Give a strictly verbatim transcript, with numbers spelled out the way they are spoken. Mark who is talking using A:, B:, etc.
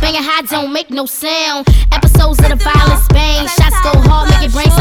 A: banging high, don't make no sound. Episodes of the violence bang. Shots go hard, make your brain